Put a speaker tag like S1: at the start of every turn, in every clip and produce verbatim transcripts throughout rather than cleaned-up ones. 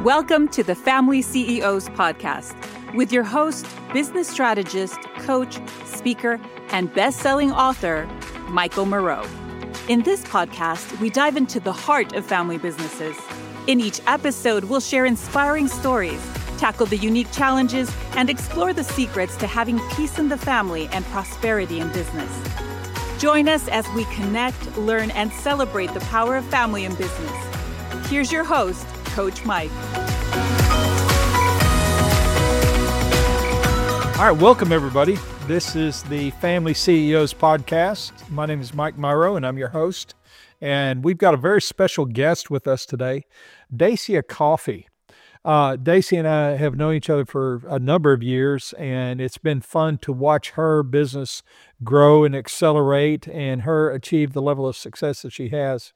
S1: Welcome to the Family C E Os podcast with your host, business strategist, coach, speaker, and best-selling author, Michael Moreau. In this podcast, we dive into the heart of family businesses. In each episode, we'll share inspiring stories, tackle the unique challenges, and explore the secrets to having peace in the family and prosperity in business. Join us as we connect, learn, and celebrate the power of family in business. Here's your host, Coach Mike.
S2: All right, welcome everybody. This is the Family C E Os podcast. My name is Mike Moreau and I'm your host. And we've got a very special guest with us today, Dacia Coffey. Uh, Dacia and I have known each other for a number of years, and it's been fun to watch her business grow and accelerate and her achieve the level of success that she has.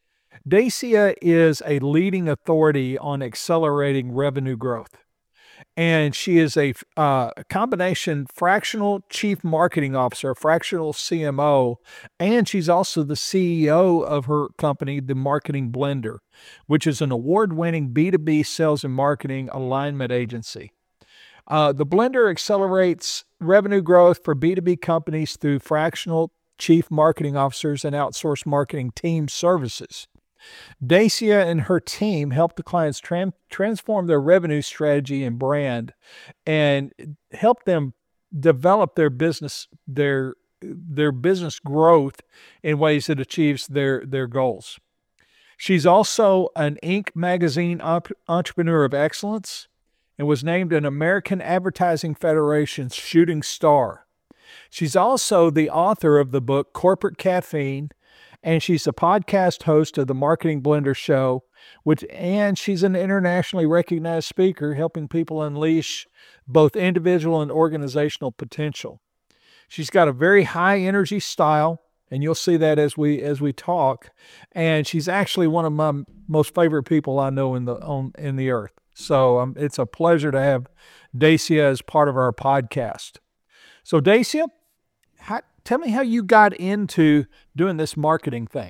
S2: Dacia is a leading authority on accelerating revenue growth, and she is a uh, combination fractional chief marketing officer, fractional C M O, and she's also the C E O of her company, The Marketing Blender, which is an award-winning B two B sales and marketing alignment agency. Uh, the Blender accelerates revenue growth for B two B companies through fractional chief marketing officers and outsourced marketing team services. Dacia and her team help the clients tran- transform their revenue strategy and brand and help them develop their business, their, their business growth in ways that achieves their, their goals. She's also an Inc magazine op- entrepreneur of excellence and was named an American Advertising Federation's shooting star. She's also the author of the book Corporate Caffeine, and she's a podcast host of the Marketing Blender Show, which, and she's an internationally recognized speaker helping people unleash both individual and organizational potential. She's got a very high energy style, and you'll see that as we as we talk. And she's actually one of my most favorite people I know in the on in the earth. So um, it's a pleasure to have Dacia as part of our podcast. So Dacia, how, tell me how you got into doing this marketing thing.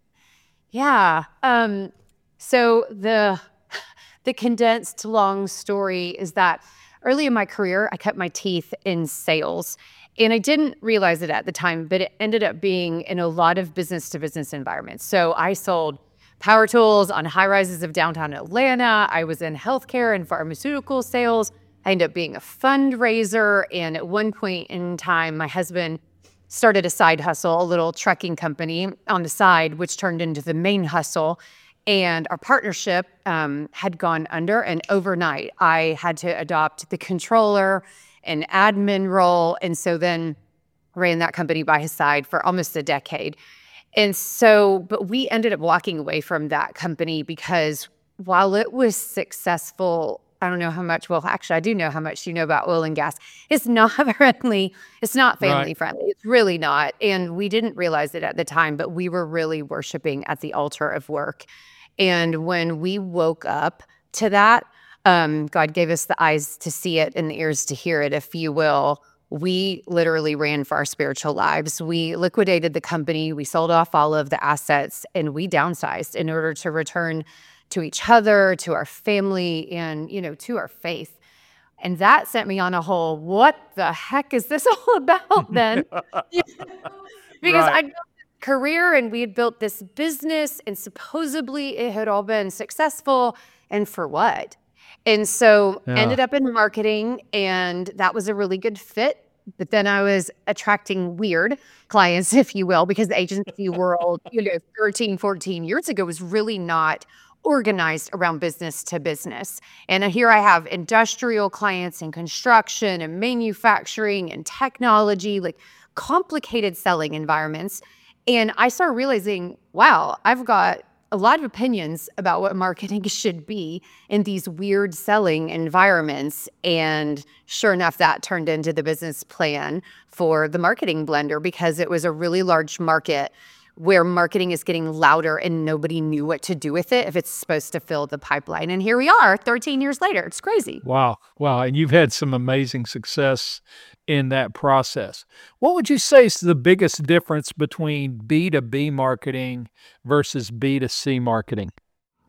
S3: Yeah. Um, so the the condensed long story is that early in my career, I cut my teeth in sales. And I didn't realize it at the time, but it ended up being in a lot of business-to-business environments. So I sold power tools on high rises of downtown Atlanta. I was in healthcare and pharmaceutical sales. I ended up being a fundraiser. And at one point in time, my husband started a side hustle, a little trucking company on the side, which turned into the main hustle. And our partnership um, had gone under. And overnight, I had to adopt the controller and admin role. And so then ran that company by his side for almost a decade. And so, but we ended up walking away from that company because while it was successful, I don't know how much, well, actually, I do know how much you know about oil and gas. It's not friendly. It's not family
S2: Right.
S3: friendly. It's really not. And we didn't realize it at the time, but we were really worshiping at the altar of work. And when we woke up to that, um, God gave us the eyes to see it and the ears to hear it, if you will. We literally ran for our spiritual lives. We liquidated the company. We sold off all of the assets and we downsized in order to return to each other, to our family, and, you know, to our faith. And that sent me on a whole, what the heck is this all about then? You know? Because
S2: Right.
S3: I built this career and we had built this business and supposedly it had all been successful. And for what? And so
S2: Yeah.
S3: ended up in marketing, and that was a really good fit. But then I was attracting weird clients, if you will, because the agency world, you know, thirteen, fourteen years ago was really not organized around business to business. And here I have industrial clients and construction and manufacturing and technology, like complicated selling environments. And I started realizing, wow, I've got a lot of opinions about what marketing should be in these weird selling environments. And sure enough, that turned into the business plan for the Marketing Blender because it was a really large market where marketing is getting louder and nobody knew what to do with it if it's supposed to fill the pipeline. And here we are thirteen years later. It's crazy.
S2: Wow. Wow. And you've had some amazing success in that process. What would you say is the biggest difference between B two B marketing versus B two C marketing?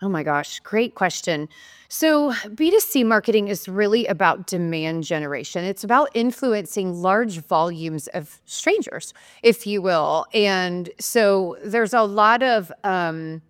S3: Oh my gosh, great question. So, B two C marketing is really about demand generation. It's about influencing large volumes of strangers, if you will. And so there's a lot of um,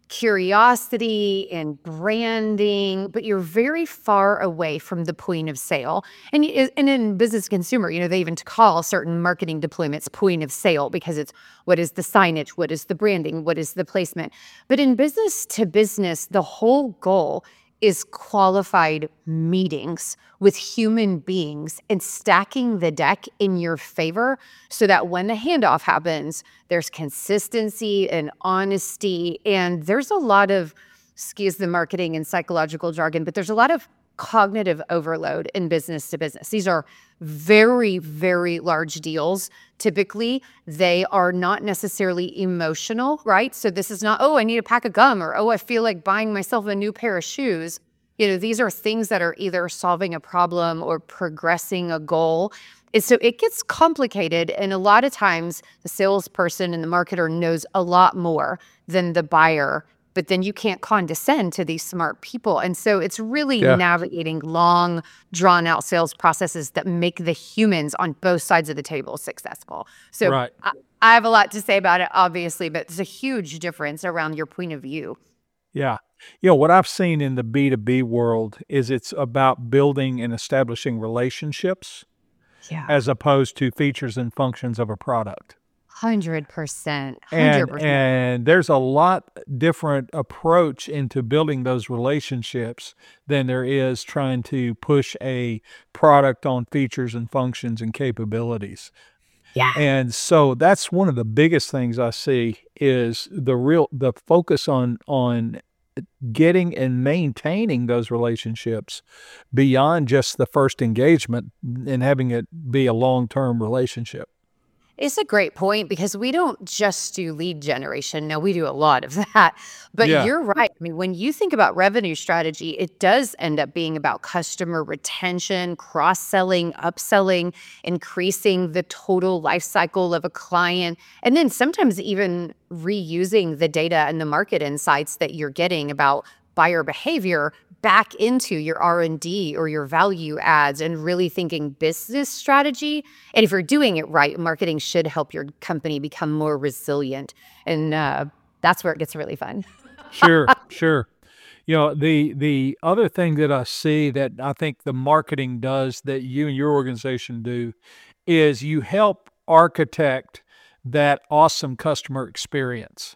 S3: curiosity and branding, but you're very far away from the point of sale. And, y- and in business consumer, you know, they even call certain marketing deployments point of sale because it's what is the signage, what is the branding, what is the placement. But in business to business, the whole goal is qualified meetings with human beings and stacking the deck in your favor so that when the handoff happens, there's consistency and honesty. And there's a lot of, excuse the marketing and psychological jargon, but there's a lot of cognitive overload in business to business. These are very, very large deals. Typically, they are not necessarily emotional, right? So this is not, oh, I need a pack of gum, or, oh, I feel like buying myself a new pair of shoes. You know, these are things that are either solving a problem or progressing a goal. And so it gets complicated. And a lot of times the salesperson and the marketer knows a lot more than the buyer, but then you can't condescend to these smart people. And so it's really
S2: Yeah.
S3: navigating long, drawn out sales processes that make the humans on both sides of the table successful. So
S2: Right.
S3: I, I have a lot to say about it, obviously, but it's a huge difference around your point of view.
S2: Yeah. You know, what I've seen in the B two B world is it's about building and establishing relationships
S3: Yeah.
S2: as opposed to features and functions of a product.
S3: one hundred percent. one hundred
S2: And
S3: percent.
S2: and there's a lot different approach into building those relationships than there is trying to push a product on features and functions and capabilities.
S3: Yeah.
S2: And so that's one of the biggest things I see is the real the focus on on getting and maintaining those relationships beyond just the first engagement and having it be a long-term relationship.
S3: It's a great point because we don't just do lead generation. No, we do a lot of that. But
S2: Yeah.
S3: you're right. I mean, when you think about revenue strategy, it does end up being about customer retention, cross-selling, upselling, increasing the total life cycle of a client, and then sometimes even reusing the data and the market insights that you're getting about buyer behavior back into your R and D or your value adds and really thinking business strategy. And if you're doing it right, marketing should help your company become more resilient. And uh, that's where it gets really fun.
S2: Sure, sure. You know, the the other thing that I see that I think the marketing does that you and your organization do is you help architect that awesome customer experience.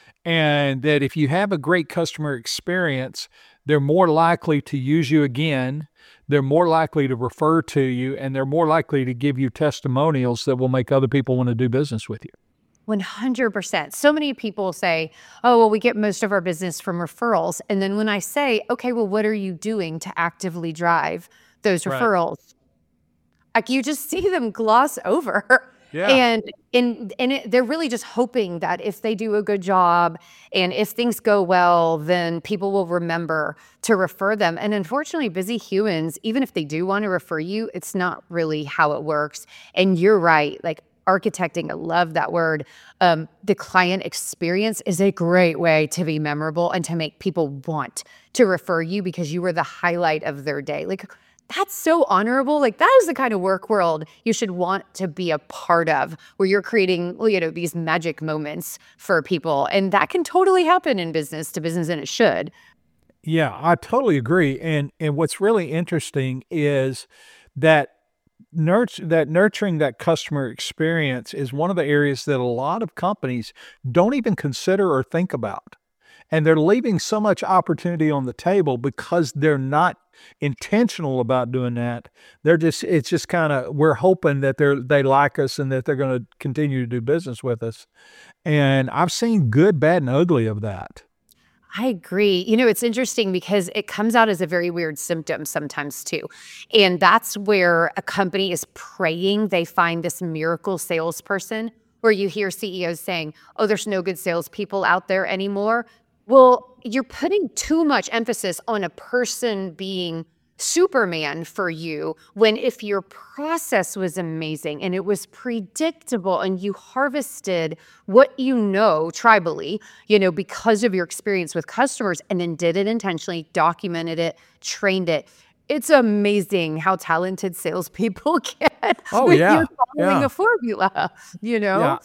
S2: And that if you have a great customer experience, they're more likely to use you again, they're more likely to refer to you, and they're more likely to give you testimonials that will make other people want to do business with you.
S3: one hundred percent. So many people say, oh, well, we get most of our business from referrals. And then when I say, okay, well, what are you doing to actively drive those
S2: Right.
S3: referrals? Like you just see them gloss over.
S2: Yeah.
S3: And and and it, they're really just hoping that if they do a good job and if things go well, then people will remember to refer them. And unfortunately, busy humans, even if they do want to refer you, it's not really how it works. And you're right, like architecting, I love that word. Um, the client experience is a great way to be memorable and to make people want to refer you because you were the highlight of their day. Like that's so honorable. Like that is the kind of work world you should want to be a part of, where you're creating, you know, these magic moments for people. And that can totally happen in business to business, and it should.
S2: Yeah, I totally agree. And and what's really interesting is that nurture that nurturing that customer experience is one of the areas that a lot of companies don't even consider or think about. And they're leaving so much opportunity on the table because they're not intentional about doing that. They're just it's just kind of we're hoping that they're they like us and that they're going to continue to do business with us. And I've seen good, bad, and ugly of that.
S3: I agree. You know, it's interesting because it comes out as a very weird symptom sometimes too. And that's where a company is praying they find this miracle salesperson, where you hear C E Os saying, oh, there's no good salespeople out there anymore. Well, you're putting too much emphasis on a person being Superman for you, when if your process was amazing and it was predictable and you harvested what you know tribally, you know, because of your experience with customers, and then did it intentionally, documented it, trained it. It's amazing how talented salespeople get
S2: Oh,
S3: when
S2: yeah.
S3: you're following
S2: Yeah.
S3: a formula, you know?
S2: Yeah.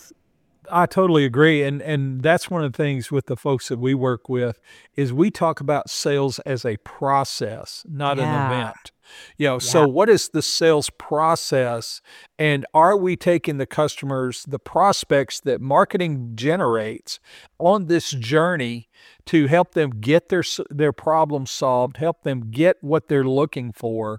S2: I totally agree. And and that's one of the things with the folks that we work with is we talk about sales as a process, not an
S3: Yeah.
S2: event. You know,
S3: Yeah.
S2: so what is the sales process? And are we taking the customers, the prospects that marketing generates on this journey to help them get their s- their problem solved, help them get what they're looking for?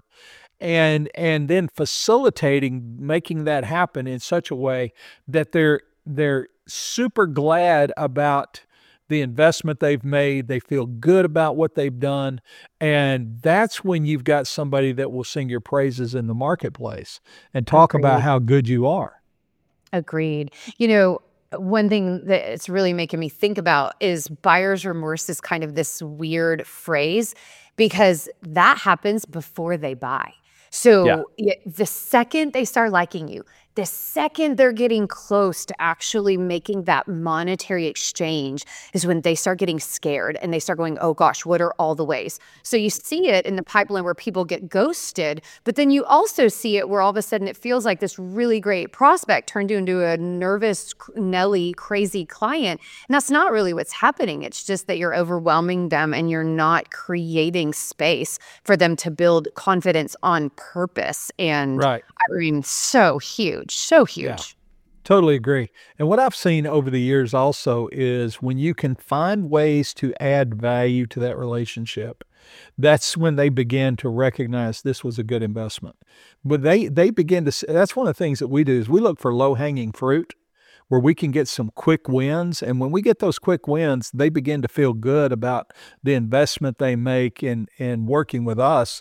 S2: and and then facilitating making that happen in such a way that they're they're super glad about the investment they've made. They feel good about what they've done, and that's when you've got somebody that will sing your praises in the marketplace and talk about
S3: Agreed.
S2: how good you are.
S3: Agreed. You know, one thing that it's really making me think about is buyer's remorse is kind of this weird phrase because that happens before they buy.
S2: Yeah.
S3: So y- the second they start liking you, the second they're getting close to actually making that monetary exchange is when they start getting scared and they start going, oh gosh, what are all the ways? So you see it in the pipeline where people get ghosted, but then you also see it where all of a sudden it feels like this really great prospect turned into a nervous, Nelly, crazy client. And that's not really what's happening. It's just that you're overwhelming them and you're not creating space for them to build confidence on purpose. And
S2: Right.
S3: I mean, so huge, so
S2: Yeah.
S3: huge.
S2: Totally agree. And what I've seen over the years also is when you can find ways to add value to that relationship, that's when they begin to recognize this was a good investment. But they they begin to s- that's one of the things that we do is we look for low-hanging fruit where we can get some quick wins. And when we get those quick wins, they begin to feel good about the investment they make in in working with us.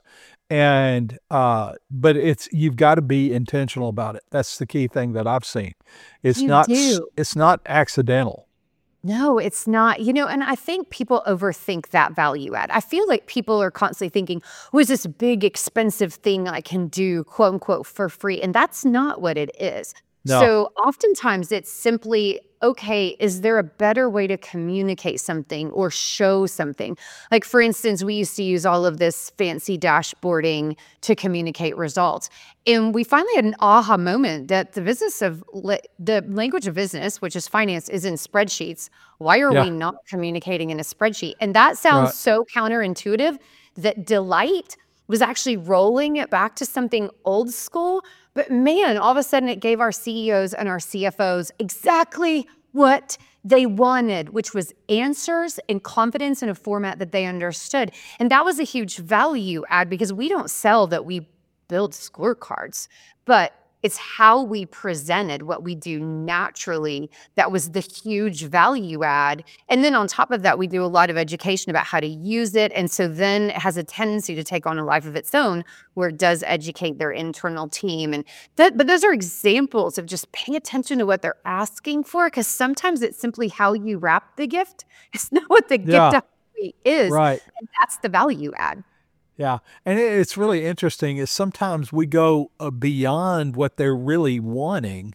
S2: And uh, but it's you've got to be intentional about it. That's the key thing that I've seen. It's
S3: You
S2: not s-
S3: do.
S2: it's not accidental.
S3: No, it's not. You know, and I think people overthink that value add. I feel like people are constantly thinking, was this big, expensive thing I can do, quote unquote, for free? And that's not what it is.
S2: No.
S3: So oftentimes it's simply, okay, is there a better way to communicate something or show something? Like, for instance, we used to use all of this fancy dashboarding to communicate results. And we finally had an aha moment that the business of le- the language of business, which is finance, is in spreadsheets. Why are
S2: Yeah.
S3: we not communicating in a spreadsheet? And that sounds
S2: Right.
S3: so counterintuitive that Delight was actually rolling it back to something old school. But man, all of a sudden it gave our C E Os and our C F Os exactly what they wanted, which was answers and confidence in a format that they understood. And that was a huge value add because we don't sell that we build scorecards, but it's how we presented what we do naturally that was the huge value add. And then on top of that, we do a lot of education about how to use it. And so then it has a tendency to take on a life of its own where it does educate their internal team. And that, but those are examples of just paying attention to what they're asking for, because sometimes it's simply how you wrap the gift. It's not what the
S2: Yeah.
S3: gift actually is.
S2: Right.
S3: And that's the value add.
S2: Yeah. And it- it's really interesting is sometimes we go uh, beyond what they're really wanting.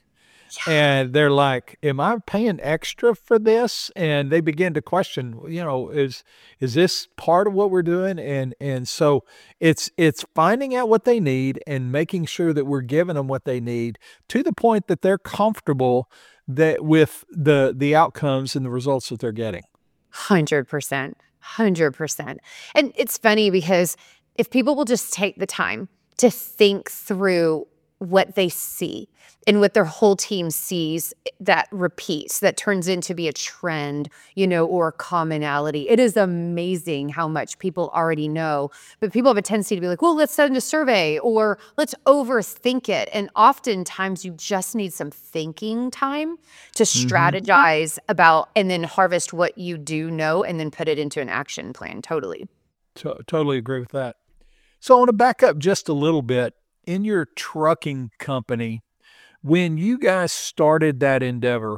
S2: And they're like, am I paying extra for this? And they begin to question, you know, is is this part of what we're doing? And and so it's it's finding out what they need and making sure that we're giving them what they need to the point that they're comfortable that with the the outcomes and the results that they're getting.
S3: one hundred percent. one hundred percent. And it's funny because if people will just take the time to think through what they see and what their whole team sees that repeats, that turns into be a trend, you know, or a commonality. It is amazing how much people already know. But people have a tendency to be like, well, let's send a survey or let's overthink it. And oftentimes you just need some thinking time to strategize about and then harvest what you do know and then put it into an action plan. Totally.
S2: To- totally agree with that. So I want to back up just a little bit. In your trucking company, when you guys started that endeavor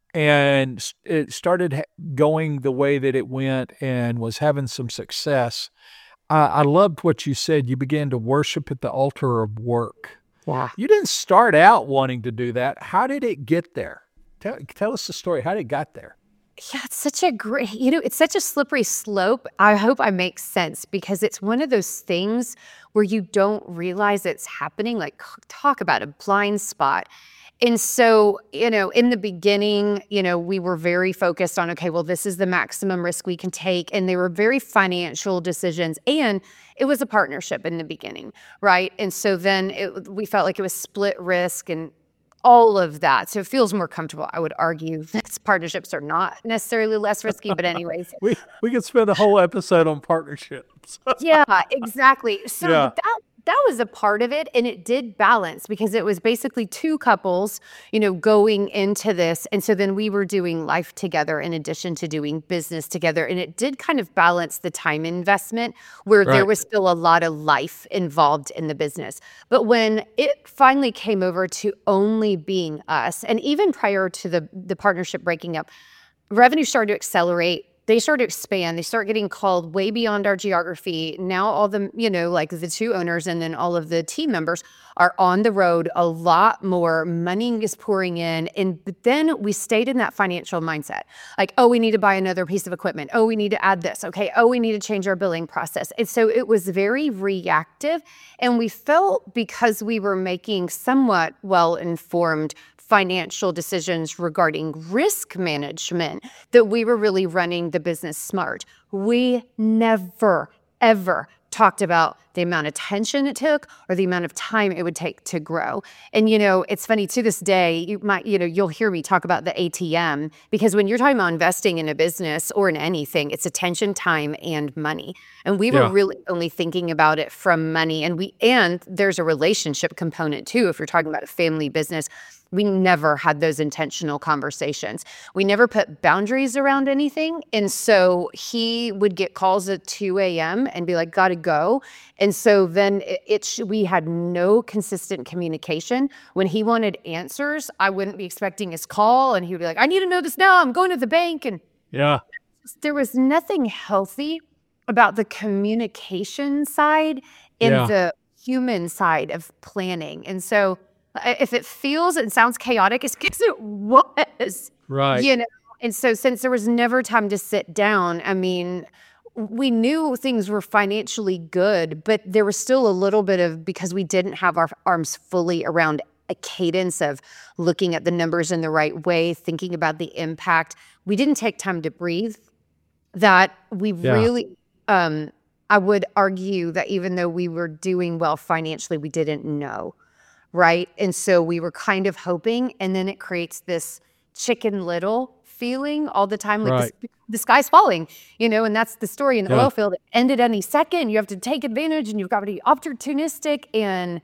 S2: and s- it started ha- going the way that it went and was having some success, I, I loved what you said. You began to worship at the altar of work.
S3: Yeah.
S2: You didn't start out wanting to do that. How did it get there? Tell, tell us the story. How did it get there?
S3: Yeah, it's such a great, you know, it's such a slippery slope. I hope I make sense because it's one of those things where you don't realize it's happening. Like, talk about a blind spot. And so, you know, in the beginning, you know, we were very focused on, okay, well, this is the maximum risk we can take. And they were very financial decisions. And it was a partnership in the beginning, right? And so then it, we felt like it was split risk and all of that. So it feels more comfortable. I would argue that partnerships are not necessarily less risky, but anyways.
S2: we we could spend a whole episode on partnerships.
S3: Yeah, exactly. So
S2: Yeah.
S3: that that was a part of it, and it did balance because it was basically two couples, you know, going into this. And so then we were doing life together in addition to doing business together. And it did kind of balance the time investment where there
S2: Right.
S3: was still a lot of life involved in the business. But when it finally came over to only being us, and even prior to the the partnership breaking up, revenue started to accelerate. They started to expand. They start getting called way beyond our geography. Now all the, you know, like the two owners and then all of the team members are on the road. A lot more money is pouring in. And but then we stayed in that financial mindset. Like, oh, we need to buy another piece of equipment. Oh, we need to add this. Okay. Oh, we need to change our billing process. And so it was very reactive. And we felt because we were making somewhat well-informed financial decisions regarding risk management that we were really running the business smart. We never, ever talked about the amount of attention it took or the amount of time it would take to grow. And, you know, it's funny to this day, you might, you know, you'll hear me talk about the A T M because when you're talking about investing in a business or in anything, it's attention, time, and money. And we were
S2: Yeah.
S3: really only thinking about it from money. And we, and there's a relationship component too. If you're talking about a family business, we never had those intentional conversations. We never put boundaries around anything. And so he would get calls at two a.m. and be like, gotta go. And so then it, it sh- we had no consistent communication. When he wanted answers, I wouldn't be expecting his call. And he would be like, I need to know this now. I'm going to the bank. And
S2: Yeah.
S3: there was nothing healthy about the communication side and
S2: Yeah.
S3: the human side of planning. And so uh, if it feels and sounds chaotic, it's because it was,
S2: Right.
S3: you know. And so since there was never time to sit down, I mean, we knew things were financially good, but there was still a little bit of, because we didn't have our arms fully around a cadence of looking at the numbers in the right way, thinking about the impact. We didn't take time to breathe. That we
S2: Yeah.
S3: really, um, I would argue that even though we were doing well financially, we didn't know, right? And so we were kind of hoping, and then it creates this Chicken Little feeling all the time, like
S2: Right.
S3: the, the sky's falling, you know, and that's the story in the
S2: Yeah.
S3: oil field. It ended any second. You have to take advantage and you've got to be opportunistic. And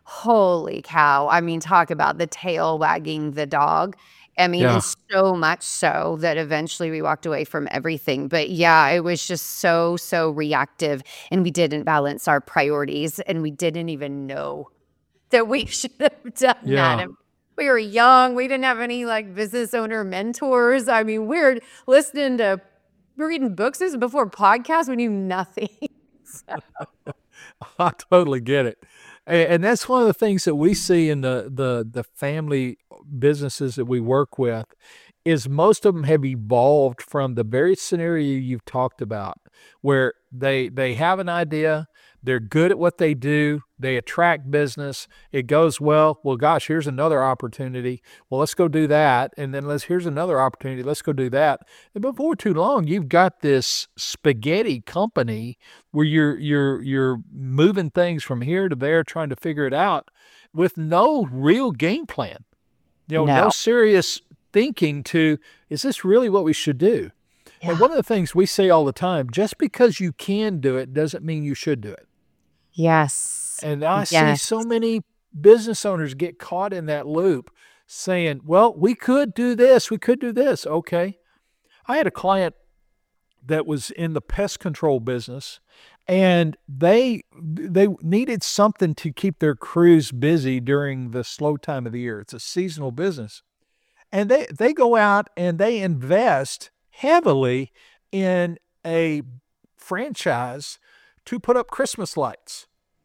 S3: holy cow, I mean, talk about the tail wagging the dog. I mean,
S2: Yeah.
S3: and so much so that eventually we walked away from everything. But yeah, it was just so, so reactive, and we didn't balance our priorities, and we didn't even know that we should have done
S2: Yeah.
S3: that. And we were young. We didn't have any like business owner mentors. I mean, we're listening to, we're reading books. This is before podcasts. We knew nothing. So,
S2: I totally get it. A- And that's one of the things that we see in the, the, the family businesses that we work with is most of them have evolved from the very scenario you've talked about, where they they have an idea, they're good at what they do, they attract business, it goes well. Well, gosh, here's another opportunity. Well, let's go do that, and then let's here's another opportunity. Let's go do that. And before too long, you've got this spaghetti company where you're you're you're moving things from here to there, trying to figure it out with no real game plan. You know, no
S3: No.
S2: serious thinking to, is this really what we should do? And
S3: yeah.
S2: one of the things we say all the time, just because you can do it doesn't mean you should do it.
S3: Yes.
S2: And I see
S3: Yes.
S2: so many business owners get caught in that loop saying, well, we could do this, we could do this. Okay. I had a client that was in the pest control business, and they they needed something to keep their crews busy during the slow time of the year. It's a seasonal business. And they, they go out and they invest heavily in a franchise to put up Christmas lights.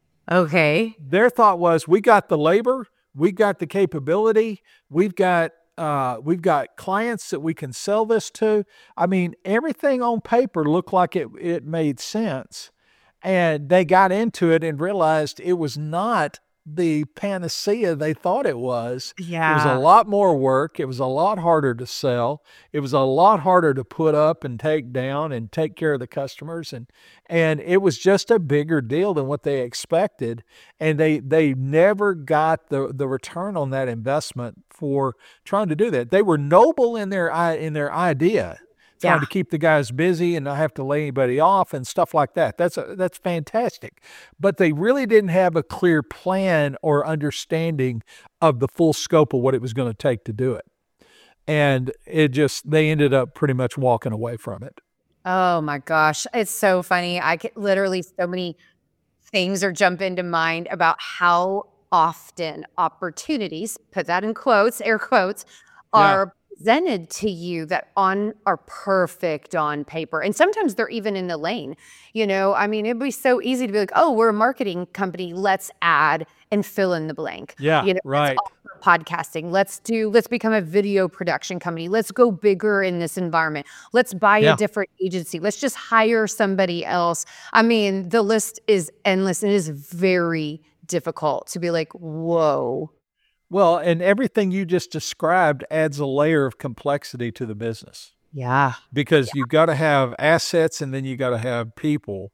S3: Okay.
S2: Their thought was, we got the labor, we got the capability, we've got uh, we've got clients that we can sell this to. I mean, everything on paper looked like it it made sense. And they got into it and realized it was not the panacea they thought it was.
S3: Yeah.
S2: It was a lot more work. It was a lot harder to sell. It was a lot harder to put up and take down and take care of the customers. And and it was just a bigger deal than what they expected. And they they never got the, the return on that investment for trying to do that. They were noble in their in their idea, trying
S3: Yeah.
S2: to keep the guys busy and not have to lay anybody off and stuff like that. That's a, that's fantastic. But they really didn't have a clear plan or understanding of the full scope of what it was going to take to do it. And it just, they ended up pretty much walking away from it.
S3: Oh my gosh. It's so funny. I could literally, so many things are jump into mind about how often opportunities, put that in quotes, air quotes,
S2: Yeah.
S3: are presented to you that on are perfect on paper. And sometimes they're even in the lane. You know, I mean, it'd be so easy to be like, oh, we're a marketing company. Let's add and fill in the blank.
S2: Yeah,
S3: You know,
S2: right.
S3: let's offer podcasting. Let's do, let's become a video production company. Let's go bigger in this environment. Let's buy
S2: Yeah.
S3: a different agency. Let's just hire somebody else. I mean, the list is endless. And it is very difficult to be like, whoa.
S2: Well, and everything you just described adds a layer of complexity to the business,
S3: Yeah.
S2: because you've got to have assets and then you got to have people.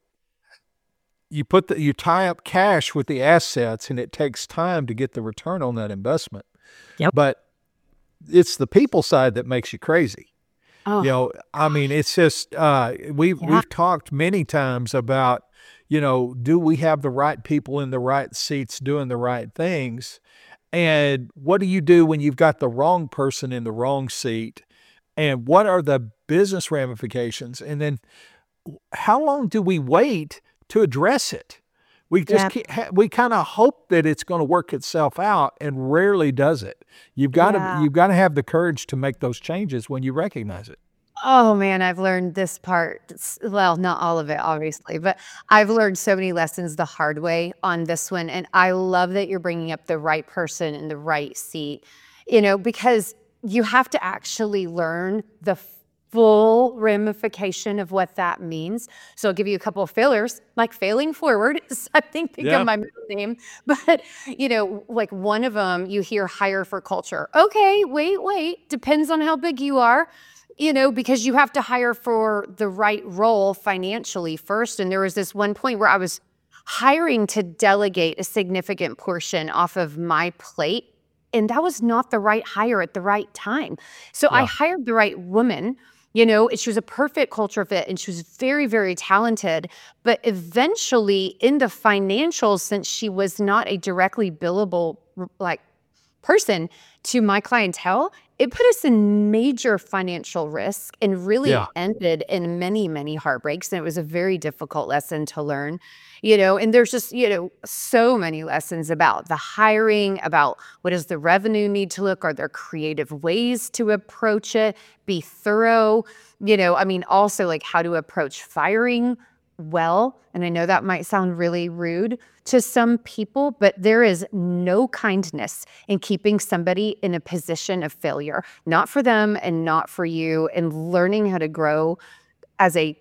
S2: You put the, you tie up cash with the assets and it takes time to get the return on that investment.
S3: Yep.
S2: But it's the people side that makes you crazy.
S3: Oh,
S2: You know, I mean, it's just, uh, we've,
S3: Yeah.
S2: we've talked many times about, you know, do we have the right people in the right seats doing the right things? And what do you do when you've got the wrong person in the wrong seat? And what are the business ramifications? And then how long do we wait to address it? We just
S3: Yeah.
S2: can't, ha- we kind of hope that it's going to work itself out, and rarely does it. You've got to
S3: Yeah.
S2: you've got to have the courage to make those changes when you recognize it.
S3: Oh man, I've learned this part. s- Well, not all of it, obviously, but I've learned so many lessons the hard way on this one. And I love that you're bringing up the right person in the right seat, you know, because you have to actually learn the full ramification of what that means. So I'll give you a couple of failures, like failing forward. I think think
S2: Yeah.
S3: of my middle name, but you know, like one of them, you hear hire for culture. Okay, wait, wait. Depends on how big you are. You know, because you have to hire for the right role financially first. And there was this one point where I was hiring to delegate a significant portion off of my plate. And that was not the right hire at the right time. So I
S2: Yeah.
S3: hired the right woman, you know, and she was a perfect culture fit and she was very, very talented. But eventually in the financials, since she was not a directly billable like person to my clientele, it put us in major financial risk and really
S2: Yeah.
S3: ended in many, many heartbreaks. And it was a very difficult lesson to learn, you know, and there's just, you know, so many lessons about the hiring, about what does the revenue need to look? Are there creative ways to approach it? Be thorough, you know, I mean, also like how to approach firing well. And I know that might sound really rude to some people, but there is no kindness in keeping somebody in a position of failure, not for them and not for you, and learning how to grow as a,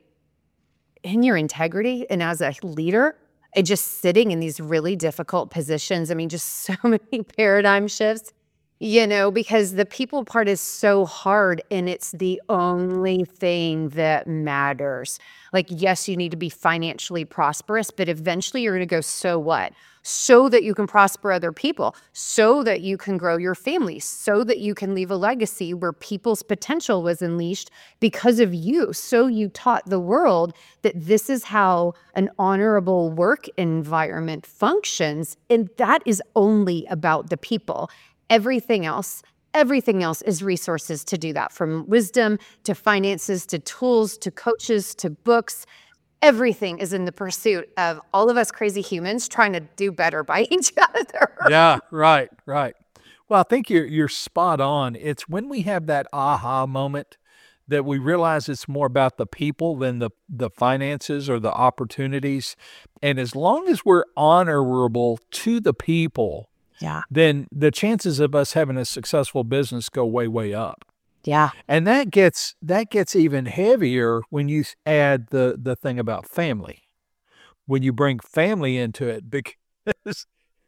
S3: in your integrity and as a leader, and just sitting in these really difficult positions. I mean, just so many paradigm shifts, you know, because the people part is so hard and it's the only thing that matters. Like, yes, you need to be financially prosperous, but eventually you're going to go, so what? So that you can prosper other people, so that you can grow your family, so that you can leave a legacy where people's potential was unleashed because of you. So you taught the world that this is how an honorable work environment functions. And that is only about the people. Everything else, everything else is resources to do that, from wisdom to finances to tools to coaches to books. Everything is in the pursuit of all of us crazy humans trying to do better by each other.
S2: Yeah, right, right. Well, I think you're you're spot on. It's when we have that aha moment that we realize it's more about the people than the, the finances or the opportunities. And as long as we're honorable to the people,
S3: Yeah.
S2: then the chances of us having a successful business go way, way up.
S3: Yeah.
S2: And that gets that gets even heavier when you add the, the thing about family. When you bring family into it, because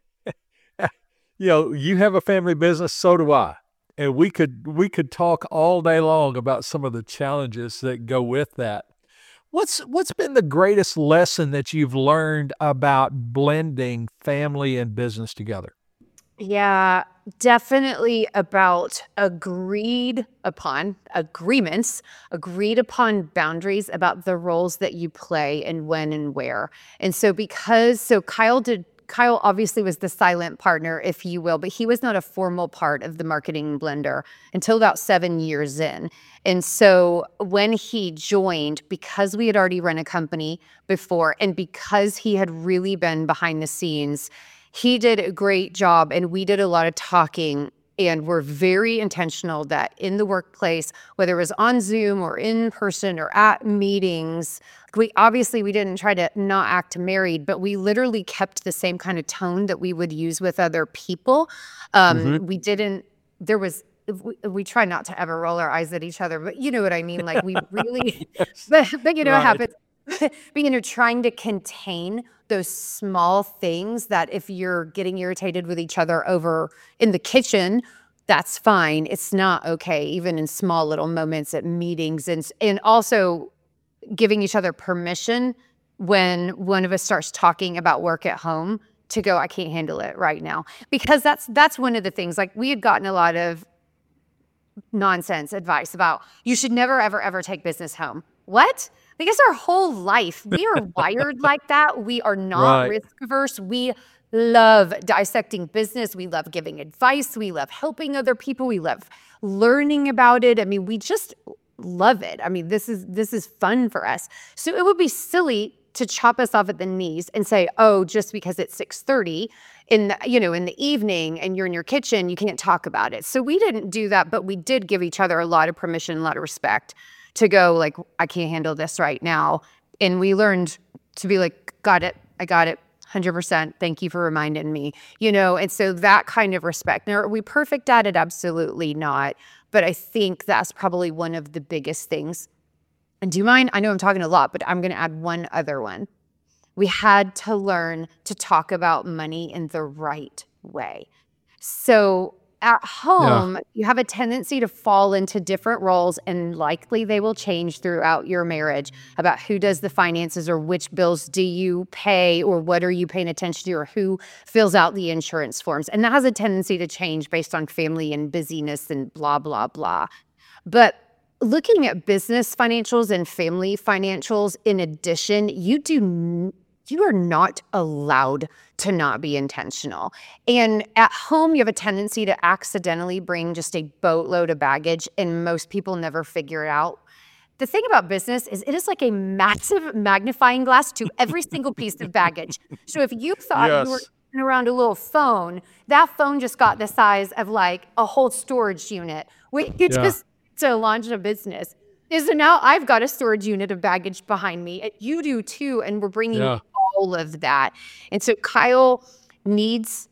S2: you know, you have a family business, so do I. And we could we could talk all day long about some of the challenges that go with that. What's what's been the greatest lesson that you've learned about blending family and business together?
S3: Yeah, definitely about agreed upon agreements, agreed upon boundaries about the roles that you play and when and where. And so because, so Kyle did, Kyle obviously was the silent partner, if you will, but he was not a formal part of the marketing blender until about seven years in. And so when he joined, because we had already run a company before and because he had really been behind the scenes, he did a great job and we did a lot of talking and we're very intentional that in the workplace, whether it was on Zoom or in person or at meetings, we obviously we didn't try to not act married, but we literally kept the same kind of tone that we would use with other people. Um,
S2: Mm-hmm.
S3: We didn't, there was, we, we try not to ever roll our eyes at each other, but you know what I mean? Like we really, but, but you know what
S2: Right.
S3: happens? But you know, trying to contain those small things that if you're getting irritated with each other over in the kitchen, that's fine. It's not okay, even in small little moments at meetings, and and also giving each other permission when one of us starts talking about work at home to go, I can't handle it right now, because that's that's one of the things. Like we had gotten a lot of nonsense advice about you should never ever ever take business home. What? I guess our whole life, we are wired like that. We are not
S2: Right.
S3: risk averse. We love dissecting business. We love giving advice. We love helping other people. We love learning about it. I mean, we just love it. I mean, this is this is fun for us. So it would be silly to chop us off at the knees and say, oh, just because it's six thirty in the, you know, in the evening and you're in your kitchen, you can't talk about it. So we didn't do that, but we did give each other a lot of permission, a lot of respect to go like, I can't handle this right now. And we learned to be like, got it, I got it, one hundred percent. Thank you for reminding me, you know? And so that kind of respect. Now, are we perfect at it? Absolutely not. But I think that's probably one of the biggest things. And do you mind? I know I'm talking a lot, but I'm going to add one other one. We had to learn to talk about money in the right way. So at home, you have a tendency to fall into different roles, and likely they will change throughout your marriage about who does the finances or which bills do you pay or what are you paying attention to or who fills out the insurance forms. And that has a tendency to change based on family and busyness and blah, blah, blah. But looking at business financials and family financials in addition, you do n- you are not allowed to not be intentional. And at home, you have a tendency to accidentally bring just a boatload of baggage, and most people never figure it out. The thing about business is it is like a massive magnifying glass to every single piece of baggage. So if you thought you were
S2: Yes.
S3: carrying around a little phone, that phone just got the size of like a whole storage unit. We you
S2: Yeah.
S3: just to launch a business. Is so now I've got a storage unit of baggage behind me. and You do too, and we're bringing
S2: Yeah.
S3: all of that. And so Kyle needs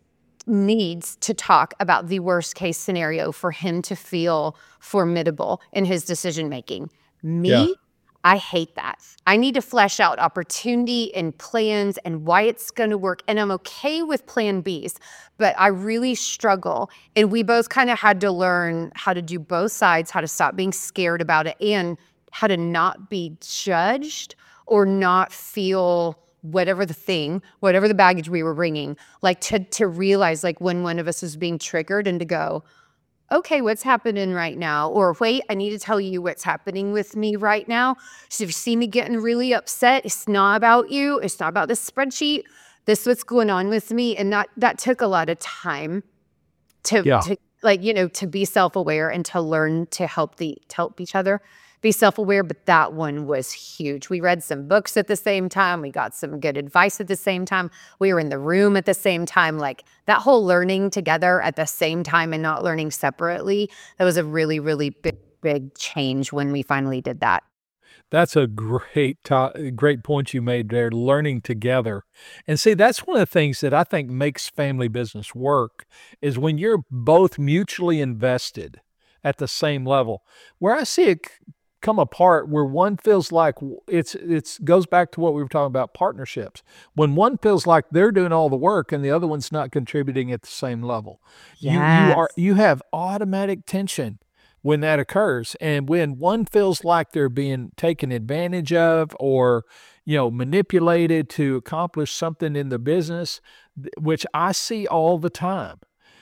S3: needs to talk about the worst case scenario for him to feel formidable in his decision making. Me,
S2: Yeah.
S3: I hate that. I need to flesh out opportunity and plans and why it's going to work. And I'm okay with plan Bs, but I really struggle. And we both kind of had to learn how to do both sides, how to stop being scared about it, and how to not be judged or not feel whatever the thing, whatever the baggage we were bringing, like to, to realize like when one of us is being triggered and to go, okay, what's happening right now? Or wait, I need to tell you what's happening with me right now. So if you see me getting really upset, it's not about you. It's not about this spreadsheet. This is what's going on with me. And that that took a lot of time to,
S2: Yeah.
S3: to like, you know, to be self-aware and to learn to help the to help each other be self-aware. But that one was huge. We read some books at the same time. We got some good advice at the same time. We were in the room at the same time. Like that whole learning together at the same time and not learning separately, that was a really, really big big change when we finally did that.
S2: That's a great to great point you made there, learning together. And see, that's one of the things that I think makes family business work is when you're both mutually invested at the same level. Where I see it c- come apart, where one feels like w- it's it's goes back to what we were talking about partnerships. When one feels like they're doing all the work and the other one's not contributing at the same level, you you are
S3: Yes.
S2: you have automatic tension when that occurs. And when one feels like they're being taken advantage of or, you know, manipulated to accomplish something in the business, th- which I see all the time.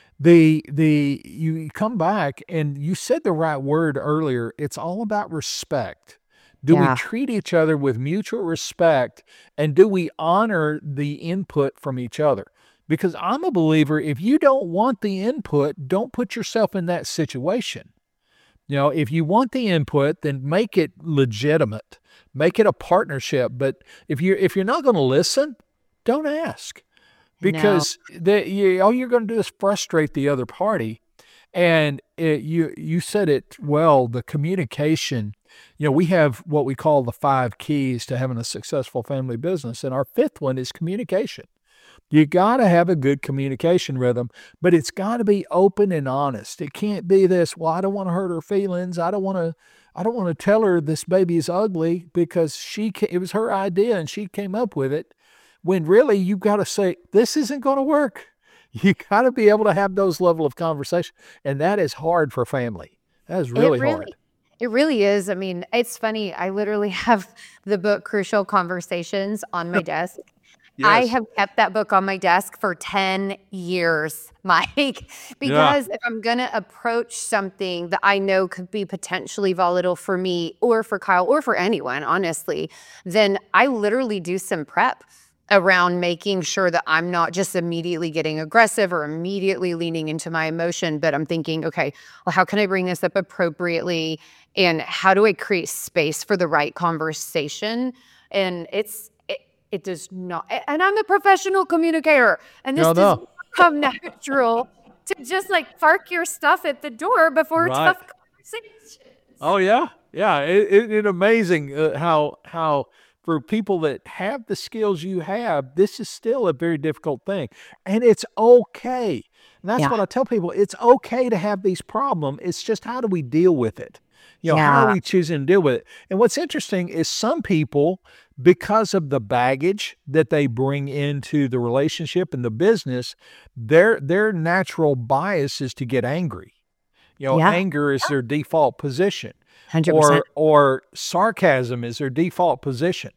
S2: The the you come back and you said the right word earlier. It's all about respect. Do we
S3: Yeah.
S2: treat each other with mutual respect and do we honor the input from each other? Because I'm a believer, if you don't want the input, don't put yourself in that situation. You know, if you want the input, then make it legitimate. Make it a partnership. But if you're if you're not going to listen, don't ask
S3: No.
S2: because the, you, all you're going to do is frustrate the other party. And it, you you said it well. The communication. You know, we have what we call the five keys to having a successful family business, and our fifth one is communication. You got to have a good communication rhythm, but it's got to be open and honest. It can't be this, well, I don't want to hurt her feelings. I don't want to I don't want to tell her this baby is ugly because she ca- it was her idea and she came up with it. When really you've got to say this isn't going to work. You got to be able to have those level of conversation, and that is hard for family. That is
S3: It
S2: really hard.
S3: really it really is. I mean, it's funny. I literally have the book Crucial Conversations on my desk. I
S2: Yes.
S3: have kept that book on my desk for ten years, Mike,
S2: Yeah.
S3: because if I'm going to approach something that I know could be potentially volatile for me or for Kyle or for anyone, honestly, then I literally do some prep around making sure that I'm not just immediately getting aggressive or immediately leaning into my emotion, but I'm thinking, okay, well, how can I bring this up appropriately? And how do I create space for the right conversation? And it's, it, it does not, a- and I'm a professional communicator, and this
S2: No,
S3: does
S2: no.
S3: not come natural to just like park your stuff at the door before
S2: Right.
S3: tough conversations.
S2: Oh yeah, yeah. It, it, it amazing uh, how how for people that have the skills you have, this is still a very difficult thing, and it's okay. And that's
S3: Yeah.
S2: what I tell people. It's okay to have these problems. It's just how do we deal with it? You know, how are
S3: Yeah.
S2: we choosing to deal with it? And what's interesting is some people, because of the baggage that they bring into the relationship and the business, their their natural bias is to get angry. You know,
S3: Yeah.
S2: anger is their default position,
S3: one hundred percent.
S2: or or sarcasm is their default position.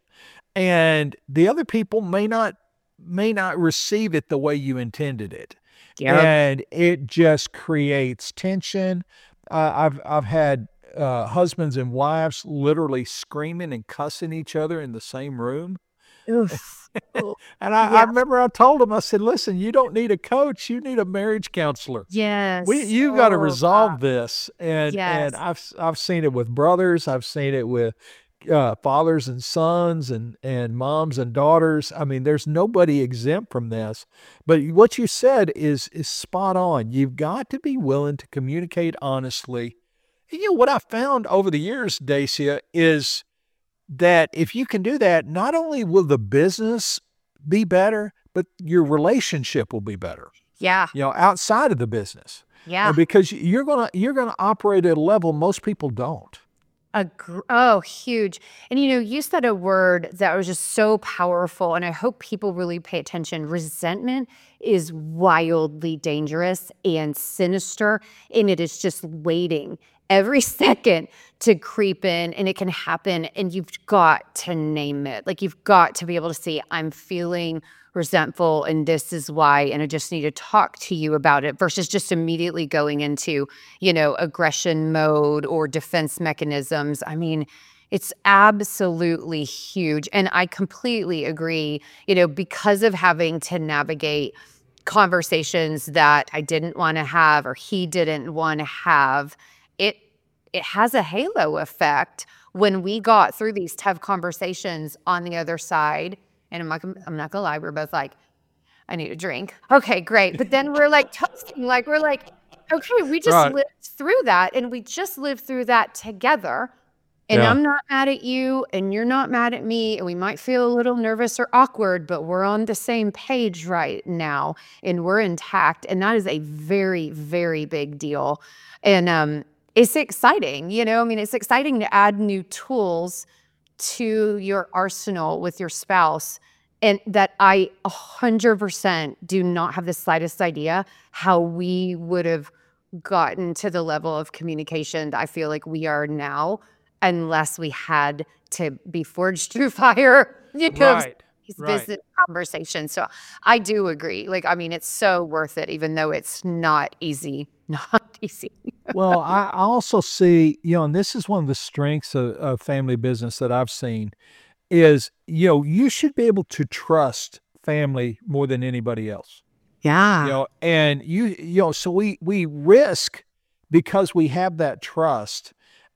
S2: And the other people may not may not receive it the way you intended it.
S3: Yep.
S2: And it just creates tension. Uh, I've I've had uh, husbands and wives literally screaming and cussing each other in the same room.
S3: Oof. Oh,
S2: And I, I
S3: yeah.
S2: remember I told them, I said, listen, you don't need a coach, you need a marriage counselor. We
S3: Yes.
S2: you gotta
S3: Oh,
S2: resolve
S3: God.
S2: this, and and
S3: Yes.
S2: I've s I've seen it with brothers, I've seen it with, uh, fathers and sons and and moms and daughters. I mean, there's nobody exempt from this, but what you said is is spot on. You've got to be willing to communicate honestly. You know, what I found over the years, Dacia, is that if you can do that, not only will the business be better, but your relationship will be better,
S3: Yeah.
S2: you know, outside of the business.
S3: Yeah.
S2: Uh, because you're gonna you're gonna operate at a level most people don't.
S3: Agr oh, huge. And, you know, you said a word that was just so powerful, and I hope people really pay attention. Resentment is wildly dangerous and sinister, and it is just waiting every second to creep in, and it can happen, and you've got to name it. Like, you've got to be able to say, "I'm feeling resentful, and this is why, and I just need to talk to you about it," versus just immediately going into, you know, aggression mode or defense mechanisms. I mean, it's absolutely huge. And I completely agree, you know, because of having to navigate conversations that I didn't want to have or he didn't want to have, it it has a halo effect when we got through these tough conversations on the other side. And I'm not, gonna- I'm not gonna lie, we're both like, I need a drink. Okay, great. But then we're like toasting, like we're like, okay, we just
S2: Right.
S3: lived through that, and we just lived through that together. And
S2: Yeah.
S3: I'm not mad at you, and you're not mad at me, and we might feel a little nervous or awkward, but we're on the same page right now, and we're intact. And that is a very, very big deal. And um, it's exciting, you know. I mean, it's exciting to add new tools to your arsenal with your spouse, and that I one hundred percent do not have the slightest idea how we would have gotten to the level of communication that I feel like we are now, unless we had to be forged through fire, you know,
S2: Right.
S3: these
S2: Right.
S3: business conversations. So I do agree. Like, I mean, it's so worth it, even though it's not easy. Not easy.
S2: Well, I I also see, you know, and this is one of the strengths of, of family business that I've seen is, you know, you should be able to trust family more than anybody else. You
S3: Yeah.
S2: know, and you, you know, so we, we risk because we have that trust,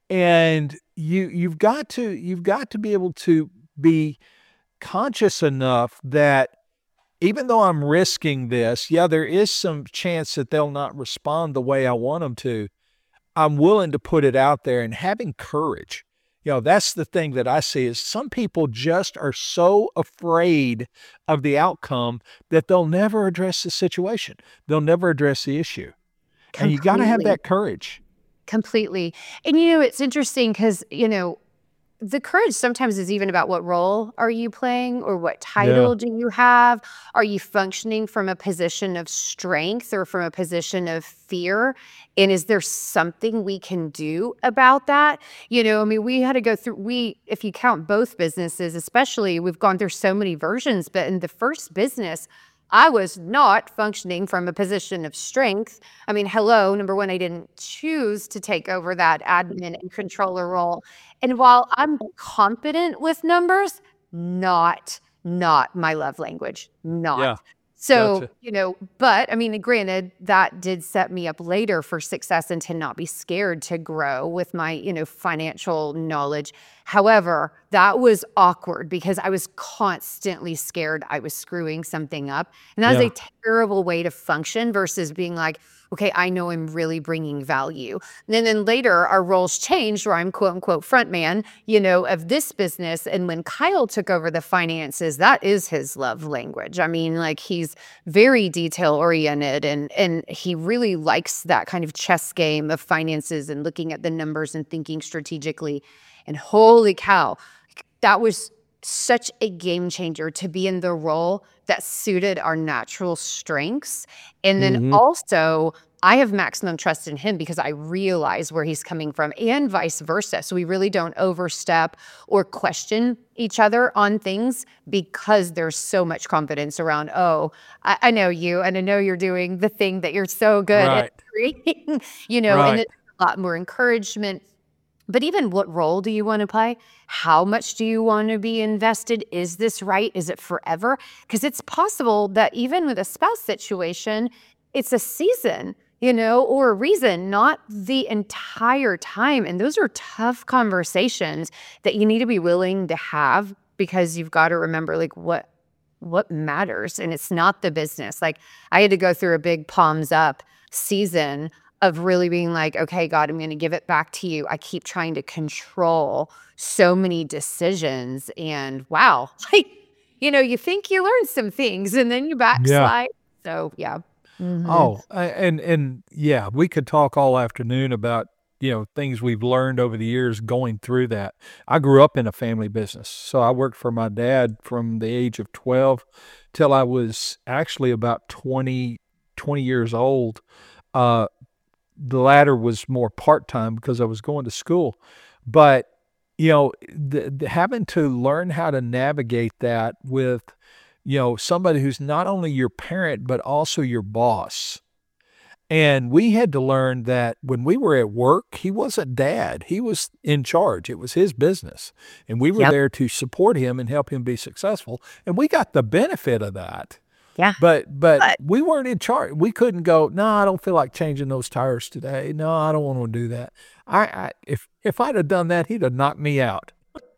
S2: and you, you've got to, you've got to be able to be conscious enough that even though I'm risking this, yeah, there is some chance that they'll not respond the way I want them to. I'm willing to put it out there and having courage. You know, that's the thing that I see is some people just are so afraid of the outcome that they'll never address the situation. They'll never address the issue. And you got to have
S3: Completely.
S2: that courage.
S3: Completely. And, you know, it's interesting because, you know, the courage sometimes is even about what role are you playing or what title do you have? Are you functioning from a position of strength or from a position of fear? And is there something we can do about that? You know, I mean, we had to go through, we, if you count both businesses, especially, we've gone through so many versions, but in the first business, I was not functioning from a position of strength. I mean, hello, number one, I didn't choose to take over that admin and controller role. And while I'm confident with numbers, not, not my love language, not.
S2: Yeah.
S3: So,
S2: Gotcha.
S3: you know, but I mean, granted, that did set me up later for success and to not be scared to grow with my, you know, financial knowledge. However, that was awkward because I was constantly scared I was screwing something up. And that
S2: Yeah.
S3: is a terrible way to function versus being like, okay, I know I'm really bringing value. And then, then later our roles changed where I'm quote unquote front man, you know, of this business. And when Kyle took over the finances, that is his love language. I mean, like he's very detail oriented and, and he really likes that kind of chess game of finances and looking at the numbers and thinking strategically. And holy cow, that was such a game changer to be in the role that suited our natural strengths. And then
S2: Mhm.
S3: also, I have maximum trust in him because I realize where he's coming from and vice versa. So we really don't overstep or question each other on things because there's so much confidence around, oh, I, I know you and I know you're doing the thing that you're so good
S2: Right.
S3: at doing, you know,
S2: Right.
S3: and it's a lot more encouragement. But even what role do you want to play? How much do you want to be invested? Is this right? Is it forever? Because it's possible that even with a spouse situation, it's a season, you know, or a reason, not the entire time. And those are tough conversations that you need to be willing to have because you've got to remember like what what matters. And it's not the business. Like I had to go through a big palms up season of really being like, okay, God, I'm going to give it back to you. I keep trying to control so many decisions. And wow, like, you know, you think you learned some things and then you backslide. So, yeah. Mhm.
S2: Oh, a- and and yeah, we could talk all afternoon about, you know, things we've learned over the years going through that. I grew up in a family business. So I worked for my dad from the age of twelve till I was actually about twenty, twenty years old. Uh, the latter was more part-time because I was going to school. But, you know, the, the, having to learn how to navigate that with, you know, somebody who's not only your parent, but also your boss. And we had to learn that when we were at work, he wasn't dad. He was in charge. It was his business. And we were
S3: Yep.
S2: there to support him and help him be successful. And we got the benefit of that.
S3: Yeah.
S2: But but
S3: But-
S2: we weren't in charge. We couldn't go, no, I don't feel like changing those tires today. No, I don't want to do that. I, I if if I'd have done that, he'd have knocked me out.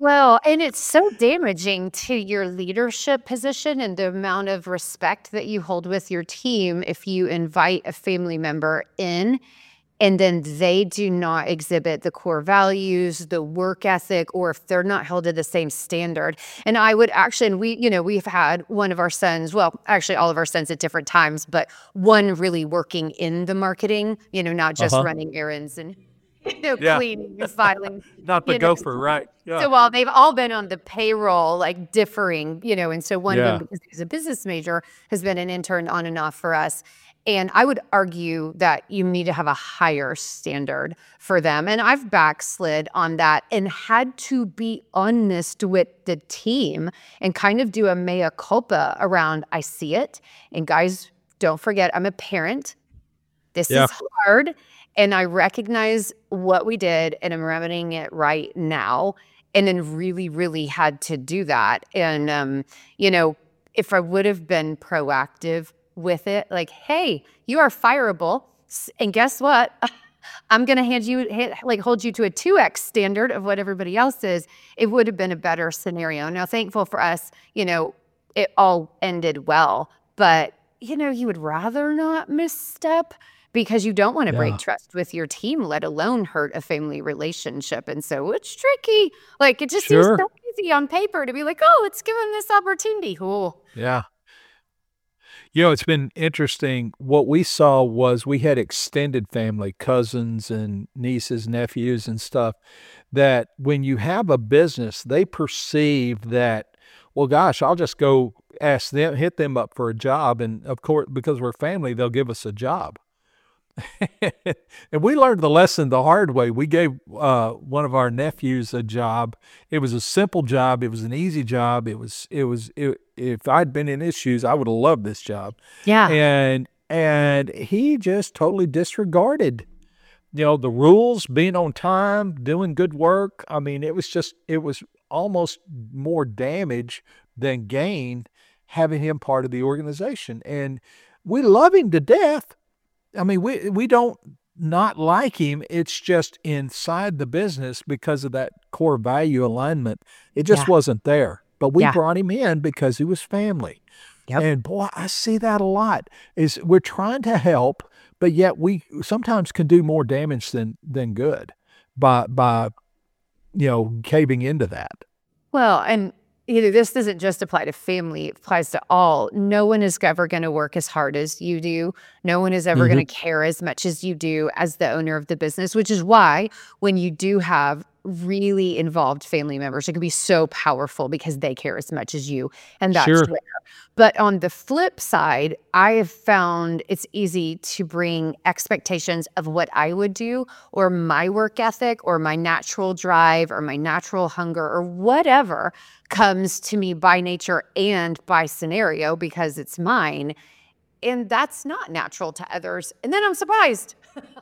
S3: Well, and it's so damaging to your leadership position and the amount of respect that you hold with your team if you invite a family member in and then they do not exhibit the core values, the work ethic, or if they're not held to the same standard. And I would actually, and we, you know, we've had one of our sons, well, actually all of our sons at different times, but one really working in the marketing, you know, not just
S2: Uh-huh.
S3: running errands and, you know,
S2: Yeah.
S3: cleaning and filing.
S2: Not the
S3: you know.
S2: gopher, right? Yeah.
S3: So while they've all been on the payroll, like differing, you know, and so one of
S2: Yeah.
S3: them, because he's a business major, has been an intern on and off for us. And I would argue that you need to have a higher standard for them. And I've backslid on that and had to be honest with the team and kind of do a mea culpa around, I see it. And guys, don't forget, I'm a parent. This
S2: Yeah.
S3: is hard. And I recognize what we did and I'm remedying it right now. And then really, really had to do that. And, um, you know, if I would have been proactive with it, like, hey, you are fireable. S- And guess what? I'm going to hand you, ha- like, hold you to a two X standard of what everybody else is. It would have been a better scenario. Now, thankful for us, you know, it all ended well. But, you know, you would rather not misstep because you don't want to
S2: Yeah.
S3: break trust with your team, let alone hurt a family relationship. And so it's tricky. Like, it just
S2: Sure.
S3: seems so easy on paper to be like, oh, let's give them this opportunity. Oh,
S2: Yeah. You know, it's been interesting. What we saw was we had extended family, cousins and nieces, nephews, and stuff, that when you have a business, they perceive that, well, gosh, I'll just go ask them, hit them up for a job. And of course, because we're family, they'll give us a job. And we learned the lesson the hard way. We gave uh, one of our nephews a job. It was a simple job. It was an easy job. It was, it was, it, if I'd been in his shoes, I would have loved this job.
S3: yeah.
S2: And, and he just totally disregarded, you know, the rules, being on time, doing good work. I mean, it was just, it was almost more damage than gain having him part of the organization. And we love him to death. I mean, we we don't not like him. It's just inside the business because of that core value alignment. It just
S3: Yeah.
S2: wasn't there. But we
S3: Yeah.
S2: brought him in because he was family.
S3: Yep.
S2: And boy, I see that a lot. Is we're trying to help, but yet we sometimes can do more damage than than good by by you know caving into that.
S3: Well, and you know, this doesn't just apply to family, it applies to all. No one is ever going to work as hard as you do. No one is ever
S2: Mhm.
S3: going to care as much as you do as the owner of the business, which is why when you do have really involved family members, it can be so powerful because they care as much as you. And that's
S2: Sure.
S3: rare. But on the flip side, I have found it's easy to bring expectations of what I would do or my work ethic or my natural drive or my natural hunger or whatever comes to me by nature and by scenario because it's mine. And that's not natural to others. And then I'm surprised.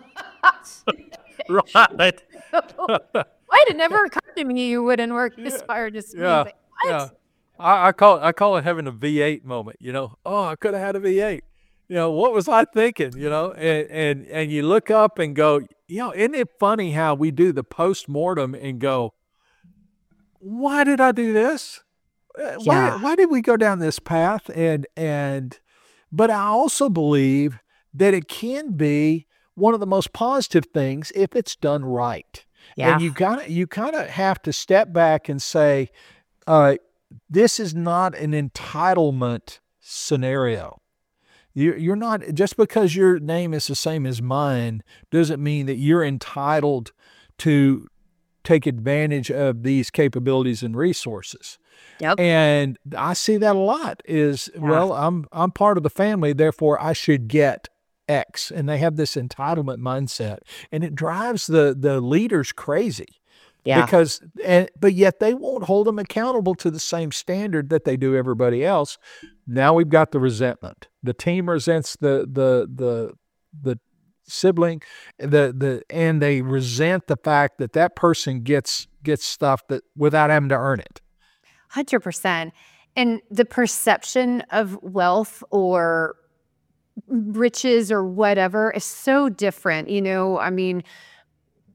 S2: Right.
S3: Why did it never occur to me you wouldn't work as hard as me?
S2: Yeah.
S3: Like, what?
S2: Yeah. I, I call I call it having a V eight moment, you know. Oh, I could have had a V eight. You know, what was I thinking, you know? And and and you look up and go, you know, isn't it funny how we do the post-mortem and go, why did I do this? Uh, Why
S3: Yeah.
S2: why did we go down this path? And and but I also believe that it can be one of the most positive things if it's done right.
S3: Yeah.
S2: And you gotta you kind of have to step back and say, uh, this is not an entitlement scenario. You, you're not, just because your name is the same as mine doesn't mean that you're entitled to take advantage of these capabilities and resources.
S3: Yep.
S2: And I see that a lot is, well, I'm I'm part of the family, therefore I should get X. And they have this entitlement mindset. And it drives the the leaders crazy.
S3: Yeah.
S2: Because, and, but yet they won't hold them accountable to the same standard that they do everybody else. Now we've got the resentment. The team resents the the the the sibling, the the and they resent the fact that that person gets gets stuff that without having to earn it.
S3: one hundred percent. And the perception of wealth or riches or whatever is so different. You know, I mean,